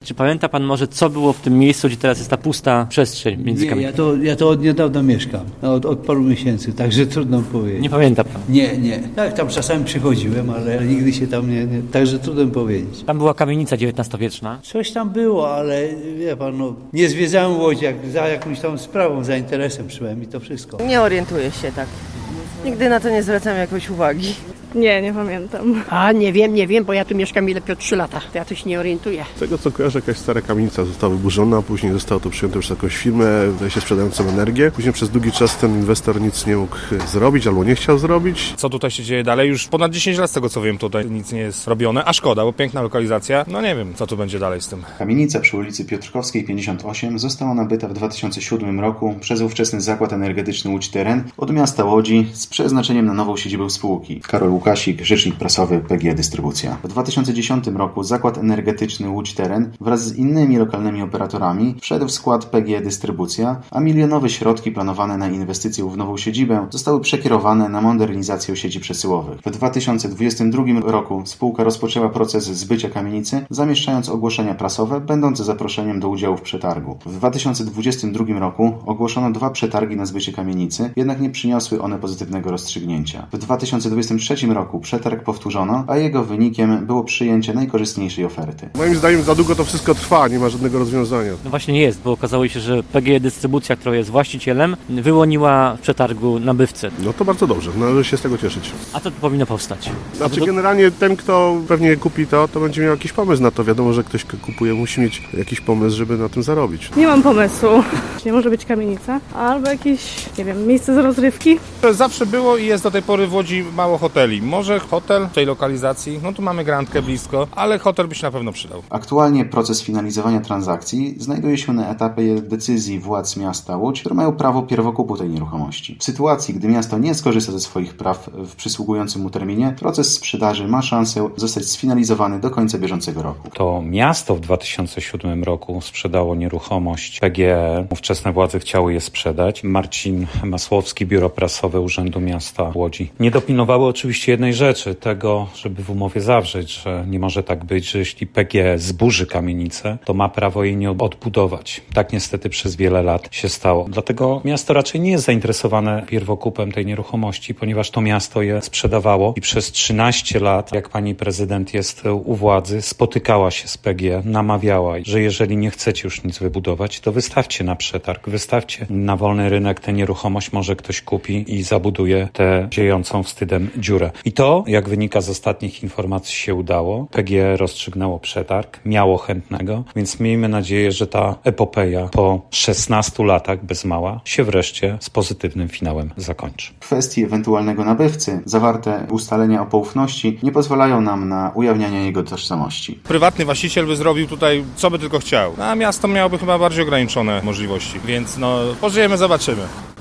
Czy pamięta pan może, co było w tym miejscu, gdzie teraz jest ta pusta przestrzeń między kamienicami? Ja to od niedawna mieszkam, od paru miesięcy, także trudno powiedzieć. Nie pamięta pan? Nie. Tak, tam czasami przychodziłem, ale nigdy się tam nie, także trudno powiedzieć. Tam była kamienica XIX-wieczna. Coś tam było, ale wie pan, nie zwiedzałem Łodzi, jak za jakąś tam sprawą, za interesem przybyłem i to wszystko. Nie orientuję się tak. Nigdy na to nie zwracam jakoś uwagi. Nie pamiętam. Nie wiem, bo ja tu mieszkam lepiej od 3 lata. To ja tu się nie orientuję. Z tego co kojarzę, jakaś stara kamienica została wyburzona, później zostało to przyjęte przez jakąś firmę, wydaje się, sprzedającą energię. Później przez długi czas ten inwestor nic nie mógł zrobić albo nie chciał zrobić. Co tutaj się dzieje dalej? Już ponad 10 lat z tego co wiem, tutaj nic nie jest robione, a szkoda, bo piękna lokalizacja. No nie wiem, co tu będzie dalej z tym. Kamienica przy ulicy Piotrkowskiej 58 została nabyta w 2007 roku przez ówczesny Zakład Energetyczny Łódź Teren od miasta Łodzi z przeznaczeniem na nową siedzibę spółki. Karol Łukasik, rzecznik prasowy PGE Dystrybucja. W 2010 roku Zakład Energetyczny Łódź Teren wraz z innymi lokalnymi operatorami wszedł w skład PGE Dystrybucja, a milionowe środki planowane na inwestycje w nową siedzibę zostały przekierowane na modernizację sieci przesyłowych. W 2022 roku spółka rozpoczęła proces zbycia kamienicy, zamieszczając ogłoszenia prasowe będące zaproszeniem do udziału w przetargu. W 2022 roku ogłoszono 2 przetargi na zbycie kamienicy, jednak nie przyniosły one pozytywnego rozstrzygnięcia. W 2023 roku przetarg powtórzono, a jego wynikiem było przyjęcie najkorzystniejszej oferty. Moim zdaniem za długo to wszystko trwa, nie ma żadnego rozwiązania. No właśnie nie jest, bo okazało się, że PGE Dystrybucja, która jest właścicielem, wyłoniła w przetargu nabywcę. No to bardzo dobrze, należy się z tego cieszyć. A co tu powinno powstać? Znaczy generalnie ten, kto pewnie kupi to będzie miał jakiś pomysł na to. Wiadomo, że ktoś kupuje, musi mieć jakiś pomysł, żeby na tym zarobić. Nie mam pomysłu. Nie może być kamienica, albo jakieś, miejsce z rozrywki. To zawsze było i jest do tej pory w Łodzi mało hoteli. Może hotel w tej lokalizacji, no tu mamy Grandkę blisko, ale hotel by się na pewno przydał. Aktualnie proces finalizowania transakcji znajduje się na etapie decyzji władz miasta Łódź, które mają prawo pierwokupu tej nieruchomości. W sytuacji, gdy miasto nie skorzysta ze swoich praw w przysługującym mu terminie, proces sprzedaży ma szansę zostać sfinalizowany do końca bieżącego roku. To miasto w 2007 roku sprzedało nieruchomość PGE. Ówczesne władze chciały je sprzedać. Marcin Masłowski, Biuro Prasowe Urzędu Miasta Łodzi. Nie dopilnowały oczywiście jednej rzeczy, tego, żeby w umowie zawrzeć, że nie może tak być, że jeśli PGE zburzy kamienicę, to ma prawo jej nie odbudować. Tak niestety przez wiele lat się stało. Dlatego miasto raczej nie jest zainteresowane pierwokupem tej nieruchomości, ponieważ to miasto je sprzedawało i przez 13 lat, jak pani prezydent jest u władzy, spotykała się z PGE, namawiała, że jeżeli nie chcecie już nic wybudować, to wystawcie na przetarg, wystawcie na wolny rynek tę nieruchomość, może ktoś kupi i zabuduje tę ziejącą wstydem dziurę. I to, jak wynika z ostatnich informacji, się udało. PGE rozstrzygnęło przetarg, miało chętnego, więc miejmy nadzieję, że ta epopeja po 16 latach bez mała się wreszcie z pozytywnym finałem zakończy. W kwestii ewentualnego nabywcy zawarte ustalenia o poufności nie pozwalają nam na ujawnianie jego tożsamości. Prywatny właściciel by zrobił tutaj co by tylko chciał, a miasto miałoby chyba bardziej ograniczone możliwości, więc pożyjemy, zobaczymy.